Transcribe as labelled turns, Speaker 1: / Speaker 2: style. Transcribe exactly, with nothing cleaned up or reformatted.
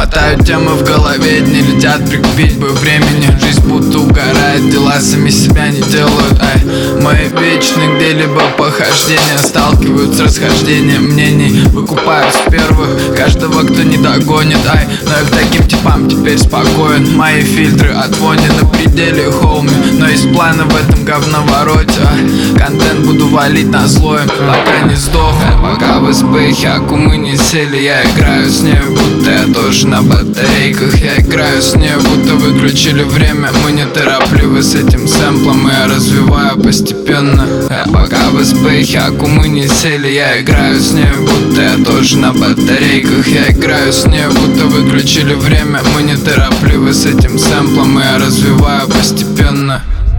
Speaker 1: Мотают темы в голове, дни летят, прикупить бы времени. Жизнь будто угорает, дела сами себя не делают. Ай, мои вечные где-либо похождения сталкиваются с расхождением мнений. Выкупаюсь в первых каждого, кто не догонит. Ай, но я к таким типам теперь спокоен. Мои фильтры от вони на пределе, хоуми. Но есть планы в этом говновороте. Ай, контент буду валить на злое, пока не сдох. Ай, пока в СПХ аккумы не сели, я играю с ней, будто я тоже на батарейках. Я играю с ней, будто выключили время. Мы не торопливы с этим сэмплом, и я развиваю постепенно. А пока в СПХ аккумы не сели, я играю с ней, будто я тоже на батарейках. Я играю с ней, будто выключили время. Мы не торопливы с этим сэмплом, и я развиваю постепенно.